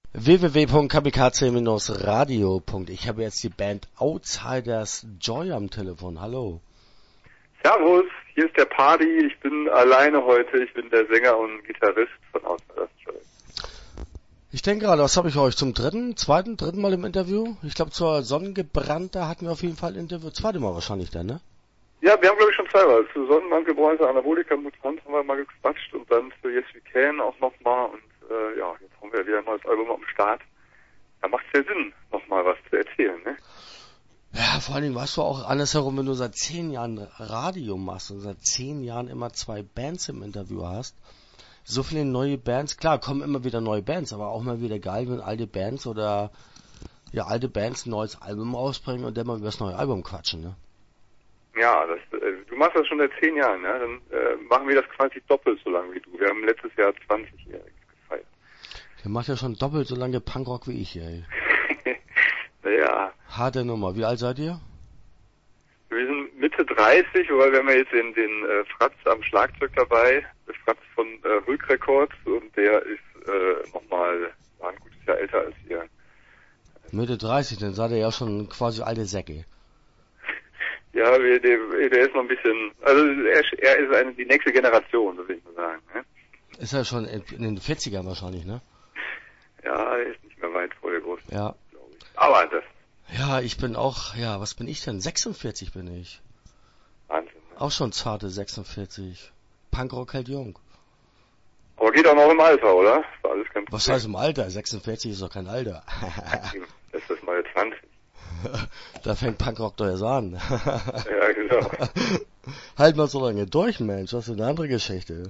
www.kamikaze-radio. Ich habe jetzt die Band Outsiders Joy am Telefon. Hallo. Servus, hier ist der Party. Ich bin alleine heute. Ich bin der Sänger und Gitarrist von Outsiders Joy. Ich denke gerade, was habe ich euch zum dritten Mal im Interview? Ich glaube zur Sonnengebrannt, da hatten wir auf jeden Fall ein Interview. Zweite Mal wahrscheinlich dann, ne? Ja, wir haben glaube ich schon zweimal. Zu Sonnenbrandgebräunte, Anabolika, Mutant haben wir mal gequatscht und dann zu Yes We Can auch nochmal und jetzt haben wir wieder ein neues Album am Start. Da macht es ja Sinn, nochmal was zu erzählen, ne? Ja, vor allen Dingen weißt du auch andersherum, wenn du seit 10 Jahren Radio machst und seit 10 Jahren immer 2 Bands im Interview hast, so viele neue Bands, klar, kommen immer wieder neue Bands, aber auch mal wieder geil, wenn alte Bands ein neues Album rausbringen und dann mal über das neue Album quatschen, ne? Ja, du machst das schon seit 10 Jahren, ne? Dann machen wir das quasi doppelt so lange wie du. Wir haben letztes Jahr 20-Jähriges gefeiert. Der macht ja schon doppelt so lange Punkrock wie ich, ey. Naja. Harte Nummer. Wie alt seid ihr? Wir sind Mitte 30, wobei wir haben ja jetzt den Fratz am Schlagzeug dabei, der Fratz von Rück Records, und der ist nochmal ein gutes Jahr älter als ihr. Mitte 30, dann seid ihr ja schon quasi alte Säcke. Ja, der ist noch ein bisschen, also er ist die nächste Generation, so will ich mal sagen. Ne? Ist er schon in den 40ern wahrscheinlich, ne? Ja, er ist nicht mehr weit vor der großen. Ja. Glaube ich. Aber das. Ja, ich bin auch, was bin ich denn? 46 bin ich. Wahnsinn. Ne? Auch schon zarte 46. Punkrock hält jung. Aber geht auch noch im Alter, oder? War alles ganz Was heißt im Alter? 46 ist doch kein Alter. Das ist mal 20. Da fängt Punkrock doch erst an. Ja, genau. Halt mal so lange durch, Mensch. Das ist eine andere Geschichte.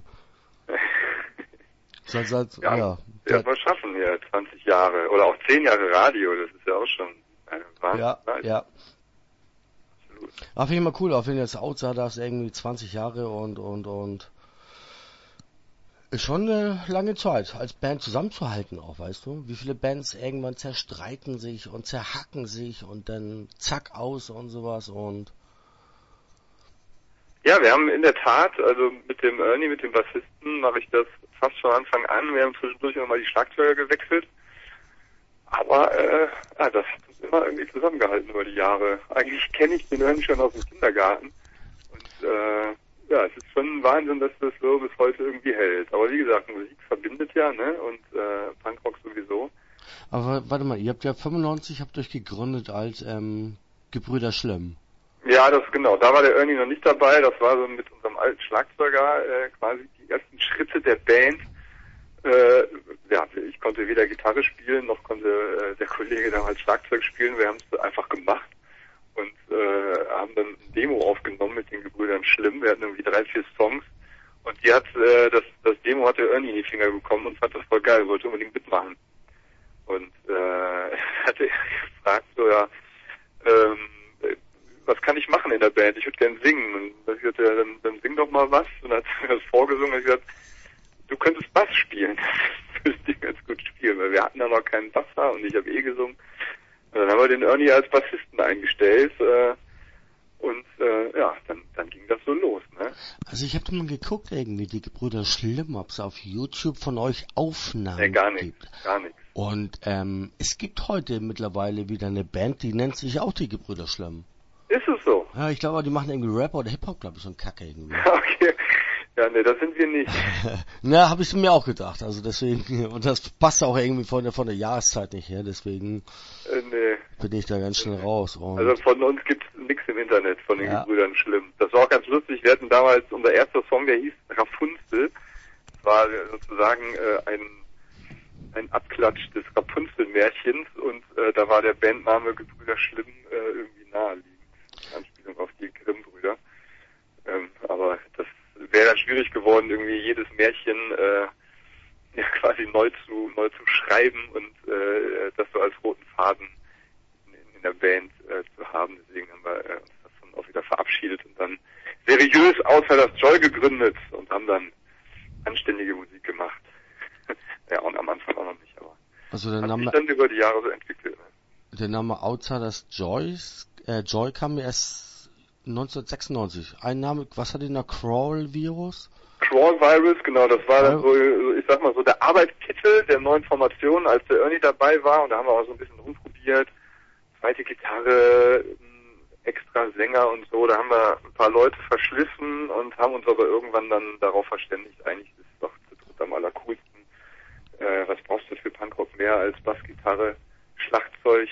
Ja, mal schaffen hier 20 Jahre oder auch 10 Jahre Radio. Das ist ja auch schon eine Wahnsinn. Ja. Absolut. Finde ich immer cool, auch wenn jetzt Outsiders irgendwie 20 Jahre und ist schon eine lange Zeit, als Band zusammenzuhalten auch, weißt du? Wie viele Bands irgendwann zerstreiten sich und zerhacken sich und dann zack aus und sowas und... Ja, wir haben in der Tat, also mit dem Ernie, mit dem Bassisten, mache ich das fast von Anfang an. Wir haben zwischendurch immer mal die Schlagzeuger gewechselt. Aber das hat uns immer irgendwie zusammengehalten über die Jahre. Eigentlich kenne ich den Ernie schon aus dem Kindergarten. Und es ist schon ein Wahnsinn, dass das so bis heute irgendwie hält. Aber wie gesagt, Musik verbindet ja, ne? Und Punkrock sowieso. Aber warte mal, ihr habt ja 95 euch gegründet als Gebrüder Schlimm. Ja, das genau. Da war der Ernie noch nicht dabei. Das war so mit unserem alten Schlagzeuger quasi die ersten Schritte der Band. Ich konnte weder Gitarre spielen, noch konnte der Kollege damals Schlagzeug spielen. Wir haben es einfach gemacht und haben dann ein Demo aufgenommen mit den Gebrüdern Schlimm. Wir hatten irgendwie 3-4 Songs und die hat das Demo hat der Ernie in die Finger bekommen und fand das voll geil, wollte unbedingt mitmachen. Und hatte gefragt, was kann ich machen in der Band? Ich würde gern singen. Und ich sagte, dann sing doch mal was. Und dann hat er das vorgesungen und ich gesagt, du könntest Bass spielen. Das müsste ich ganz gut spielen, weil wir hatten ja noch keinen Basser und ich habe gesungen. Und dann haben wir den Ernie als Bassisten eingestellt dann ging das so los. Ne? Also ich habe da mal geguckt irgendwie, die Gebrüder Schlimm, ob es auf YouTube von euch Aufnahmen gibt. Gar nichts. Und es gibt heute mittlerweile wieder eine Band, die nennt sich auch die Gebrüder Schlimm. Ist es so? Ja, ich glaube, die machen irgendwie Rap oder Hip-Hop, glaube ich, so ein Kacke irgendwie. Okay. Ja, nee, das sind wir nicht. Na, habe ich mir auch gedacht. Also deswegen, und das passt auch irgendwie von der Jahreszeit nicht her, deswegen bin ich da ganz schnell raus. Und also von uns gibt's nichts im Internet, von den Gebrüdern Schlimm. Das war auch ganz lustig. Wir hatten damals, unser erster Song, der hieß Rapunzel. Das war sozusagen ein Abklatsch des Rapunzel-Märchens und da war der Bandname Gebrüder Schlimm irgendwie naheliegend. Anspielung auf die Grimm-Brüder. Aber das wäre dann schwierig geworden, irgendwie jedes Märchen quasi neu zu schreiben und das so als roten Faden in der Band zu haben. Deswegen haben wir uns davon auch wieder verabschiedet und dann seriös Outsiders Joy gegründet und haben dann anständige Musik gemacht. Ja, und am Anfang auch noch nicht, aber also der hat Name sich dann über die Jahre so entwickelt. Der Name Outsiders Joy kam mir erst 1996. Ein Name, was hat denn der Crawl-Virus? Crawl-Virus, genau, das war dann so, ist sag mal so, der Arbeitstitel der neuen Formation, als der Ernie dabei war, und da haben wir auch so ein bisschen rumprobiert, zweite Gitarre, extra Sänger und so, da haben wir ein paar Leute verschliffen und haben uns aber irgendwann dann darauf verständigt, eigentlich ist es doch zu dritt am allercoolsten. Was brauchst du für Punkrock mehr als Bassgitarre, Schlagzeug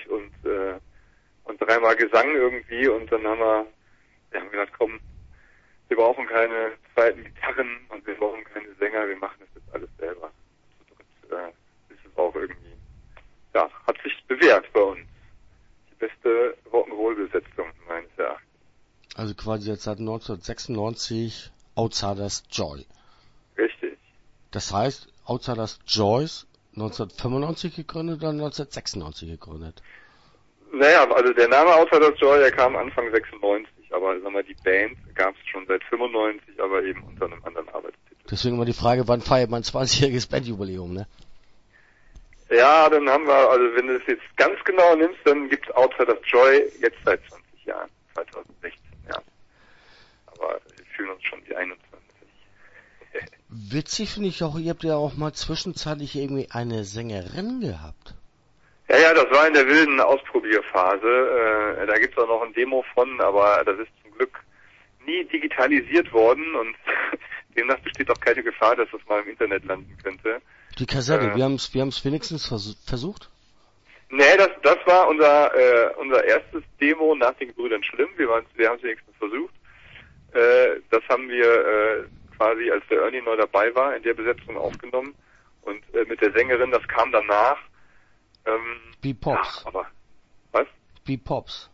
und dreimal Gesang irgendwie, und dann haben wir gedacht, komm, wir brauchen keine zweiten Gitarren und wir brauchen keine Sänger, wir machen das jetzt alles selber. Zu dritt ist es auch irgendwie, ja, hat sich bewährt bei uns. Die beste Rock'n'Roll-Besetzung meines Erachtens. Also quasi jetzt seit 1996 Outsiders Joy. Richtig. Das heißt, Outsiders Joys 1995 gegründet oder 1996 gegründet? Naja, also der Name Outsiders Joy, der kam Anfang 96, aber sagen wir, die Band gab es schon seit 95, aber eben unter einem anderen Arbeitstitel. Deswegen immer die Frage, wann feiert man 20-jähriges Bandjubiläum, ne? Ja, dann haben wir, also wenn du es jetzt ganz genau nimmst, dann gibt's Outsiders Joy jetzt seit 20 Jahren, 2016, ja. Aber wir fühlen uns schon wie 21. Witzig finde ich auch, ihr habt ja auch mal zwischenzeitlich irgendwie eine Sängerin gehabt. Ja, das war in der wilden Ausprobierphase. Da gibt's auch noch ein Demo von, aber das ist zum Glück nie digitalisiert worden und demnach besteht auch keine Gefahr, dass das mal im Internet landen könnte. Die Kassette, wir haben's wenigstens versucht? Nee, das war unser erstes Demo nach den Brüdern Schlimm. Wir haben es wenigstens versucht. Das haben wir quasi, als der Ernie neu dabei war, in der Besetzung aufgenommen. Und mit der Sängerin, das kam danach. B-Pops. Ja, aber was? B-Pops.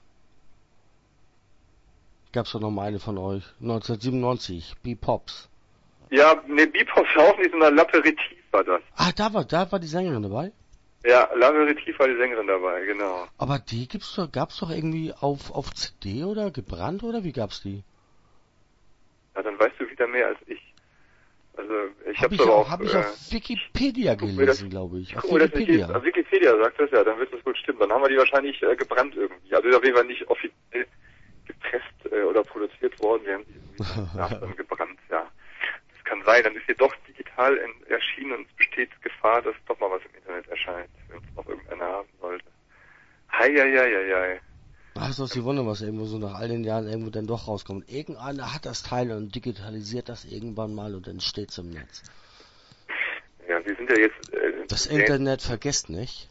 Gab's doch noch mal eine von euch. 1997, B-Pops. Ja, ne, B-Pops auch nicht, sondern L'Aperitif war das. Ah, da war die Sängerin dabei? Ja, L'Aperitif war die Sängerin dabei, genau. Aber die gab's doch irgendwie auf CD oder gebrannt, oder wie gab's die? Ja, dann weißt du wieder mehr als ich. Also ich Hab ich auf Wikipedia gelesen, glaube ich. Auf Wikipedia. Auf Wikipedia sagt das, ja, dann wird das wohl stimmen. Dann haben wir die wahrscheinlich gebrannt irgendwie. Also ist auf jeden Fall nicht offiziell gepresst oder produziert worden. Wir haben die irgendwie dann gebrannt, ja. Das kann sein, dann ist sie doch digital erschienen und es besteht Gefahr, dass doch mal was im Internet erscheint, wenn es noch irgendeiner haben sollte. Hei. Ach, ist doch die Wunder, was irgendwo so nach all den Jahren irgendwo dann doch rauskommt. Irgendeiner hat das Teil und digitalisiert das irgendwann mal und dann steht's im Netz. Ja, wir sind ja jetzt... das Internet vergisst nicht.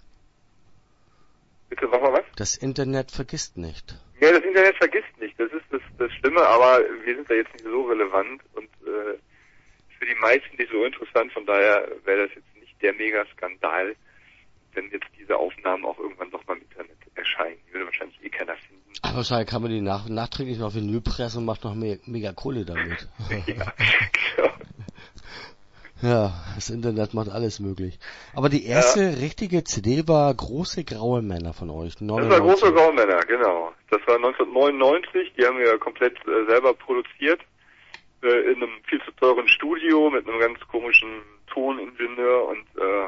Bitte, mach mal was? Das Internet vergisst nicht. Ja, das Internet vergisst nicht. Das ist das Schlimme, aber wir sind da jetzt nicht so relevant und für die meisten nicht so interessant. Von daher wäre das jetzt nicht der Mega-Skandal, wenn jetzt diese Aufnahmen auch irgendwann doch mal im Internet erscheinen. Die würde wahrscheinlich keiner finden. Aber wahrscheinlich kann man die nachträglich noch Vinyl pressen und macht noch mega Kohle damit. Ja, genau. Ja, das Internet macht alles möglich. Aber die erste richtige CD war Große Graue Männer von euch. 99. Das war Große Graue Männer, genau. Das war 1999, die haben wir komplett selber produziert. In einem viel zu teuren Studio mit einem ganz komischen Toningenieur und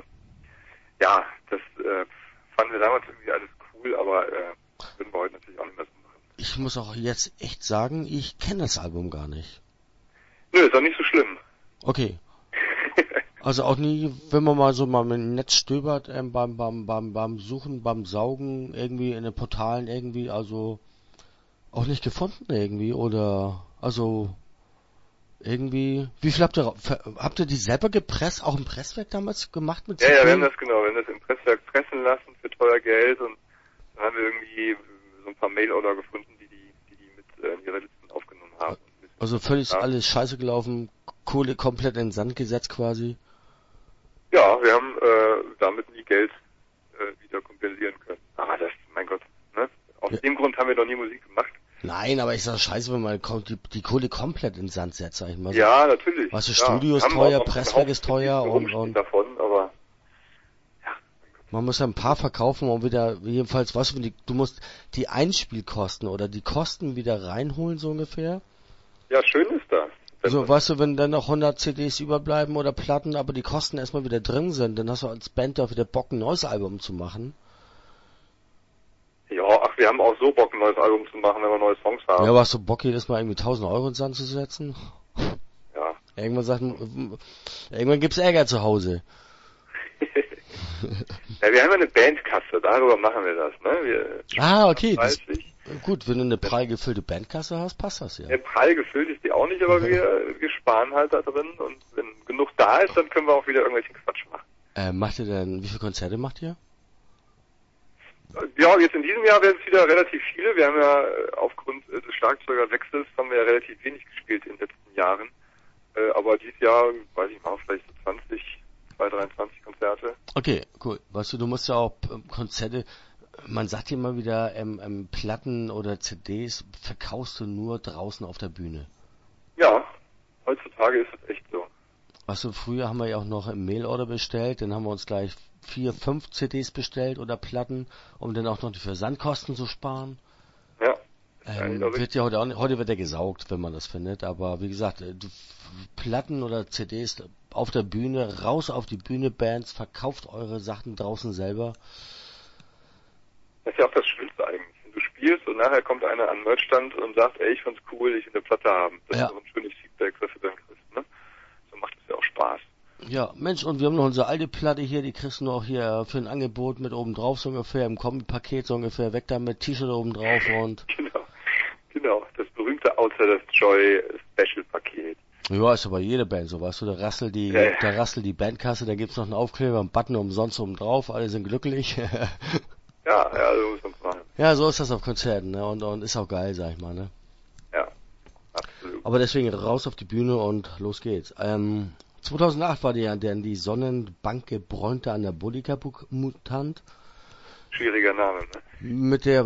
ja, das fanden wir damals irgendwie alles cool, aber würden wir heute natürlich auch nicht mehr so machen. Ich muss auch jetzt echt sagen, ich kenne das Album gar nicht. Nö, ist auch nicht so schlimm. Okay. Also auch nie, wenn man mal so mal im Netz stöbert, beim Suchen, beim Saugen, irgendwie in den Portalen irgendwie, also auch nicht gefunden irgendwie, oder, also, irgendwie, wie viel habt ihr die selber gepresst, auch im Presswerk damals gemacht mit CD? Ja, wir haben das im Presswerk pressen lassen für teuer Geld und dann haben wir irgendwie so ein paar Mail-Order gefunden, die mit in ihre Listen aufgenommen haben. Also völlig alles scheiße gelaufen, Kohle komplett in den Sand gesetzt quasi? Ja, wir haben damit nie Geld wieder kompensieren können. Aber das, mein Gott, ne? Aus dem Grund haben wir noch nie Musik gemacht. Nein, aber ich sag scheiße, wenn man die Kohle komplett in den Sand setzt, sag ich mal so. Ja, natürlich. Was ist Studio ist teuer, Presswerk ist teuer und davon, aber ja. Man muss ja ein paar verkaufen und wieder, jedenfalls, was du musst die Einspielkosten oder die Kosten wieder reinholen, so ungefähr. Ja, schön ist das. Also, weißt du, wenn dann noch 100 CDs überbleiben oder Platten, aber die Kosten erstmal wieder drin sind, dann hast du als Band auch wieder Bock, ein neues Album zu machen. Ja, ach, wir haben auch so Bock, ein neues Album zu machen, wenn wir neue Songs haben. Ja, aber hast du Bock, jedes Mal irgendwie 1.000 Euro ins Sand zu setzen? Ja. Irgendwann gibt's Ärger zu Hause. Ja, wir haben ja eine Bandkasse, darüber machen wir das, ne? Okay. Gut, wenn du eine prall gefüllte Bandkasse hast, passt das ja. Prall gefüllt ist die auch nicht, aber wir sparen halt da drin und wenn genug da ist, dann können wir auch wieder irgendwelchen Quatsch machen. Wie viele Konzerte macht ihr? Ja, jetzt in diesem Jahr werden es wieder relativ viele. Wir haben ja aufgrund des Schlagzeugerwechsels haben wir ja relativ wenig gespielt in den letzten Jahren. Aber dieses Jahr, weiß ich mal, vielleicht so 23 Konzerte. Okay, cool. Weißt du musst ja auch Konzerte, man sagt ja immer wieder, Platten oder CDs verkaufst du nur draußen auf der Bühne. Ja, heutzutage ist es echt so. Weißt du, früher haben wir ja auch noch im Mailorder bestellt, dann haben wir uns gleich 4, 5 CDs bestellt oder Platten, um dann auch noch die Versandkosten zu sparen. Ja. Wird ja heute wird ja gesaugt, wenn man das findet, aber wie gesagt, Platten oder CDs auf der Bühne, raus auf die Bühne, Bands, verkauft eure Sachen draußen selber. Das ist ja auch das Schönste eigentlich. Wenn du spielst und nachher kommt einer an den Merchstand und sagt, ey, ich fand's cool, ich will eine Platte haben. Das ist so ein schönes Feedback, was du dann kriegst, ne? So macht es ja auch Spaß. Ja, Mensch, und wir haben noch unsere alte Platte hier, die kriegst du noch hier für ein Angebot mit oben drauf, so ungefähr, im Kombi-Paket, so ungefähr, weg damit, T-Shirt oben drauf und... Genau, das berühmte Outsiders Joy Special-Paket. Ja, ist aber jede Band so, weißt du, da rasselt die Bandkasse, da gibt's noch einen Aufkleber, einen Button umsonst oben drauf, alle sind glücklich. Ja, so muss man's machen. Ja, so ist das auf Konzerten, ne, und ist auch geil, sag ich mal, ne. Ja, absolut. Aber deswegen raus auf die Bühne und los geht's. 2008 war die Sonnenbank gebräunte Anabolika-Mutant. Schwieriger Name, ne? Mit der,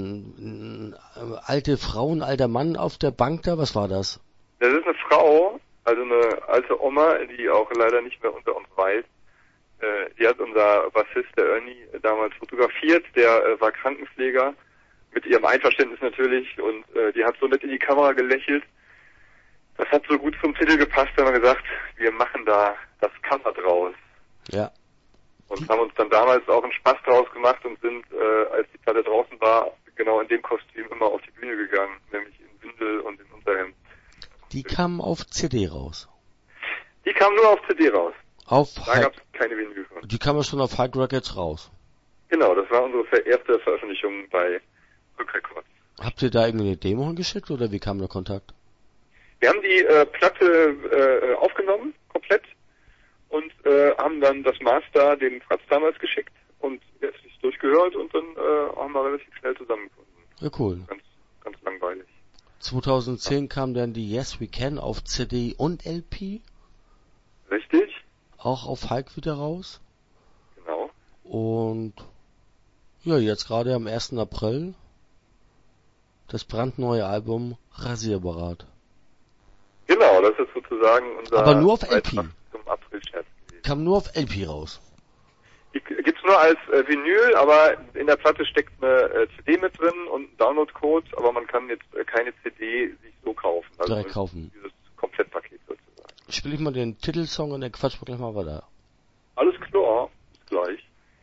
ein alte Frau, ein alter Mann auf der Bank da, was war das? Das ist eine Frau, also eine alte Oma, die auch leider nicht mehr unter uns weilt. Die hat unser Bassist, der Ernie, damals fotografiert, der war Krankenpfleger, mit ihrem Einverständnis natürlich, und die hat so nett in die Kamera gelächelt. Das hat so gut zum Titel gepasst, wenn man gesagt, wir machen da das Cover draus. Ja. Und haben uns dann damals auch einen Spaß draus gemacht und sind, als die Platte draußen war, genau in dem Kostüm immer auf die Bühne gegangen, nämlich in Windel und in Unterhemd. Die kam auf CD raus. Die kam nur auf CD raus. Da gab es keine Vinyl von. Die kam ja schon auf High Records raus. Genau, das war unsere erste Veröffentlichung bei Rückrecords. Habt ihr da irgendwie eine Demo hingeschickt oder wie kam der Kontakt? Wir haben die Platte aufgenommen, komplett, und haben dann das Master dem Fratz damals geschickt und er hat sich durchgehört und dann haben wir relativ schnell zusammengefunden. Ja, cool. Ganz langweilig. 2010 kam dann die Yes We Can auf CD und LP. Richtig. Auch auf Hulk wieder raus. Genau. Und ja, jetzt gerade am 1. April das brandneue Album Rasierberat. Genau, das ist sozusagen unser... Aber nur auf LP. Zum April-Scherz gewesen. Kam nur auf LP raus. Die gibt's nur als Vinyl, aber in der Platte steckt eine CD mit drin und ein Download-Code, aber man kann jetzt keine CD sich so kaufen. Direkt kaufen. Dieses Komplettpaket sozusagen. Spiel ich mal den Titelsong und dann quatschen wir gleich mal weiter.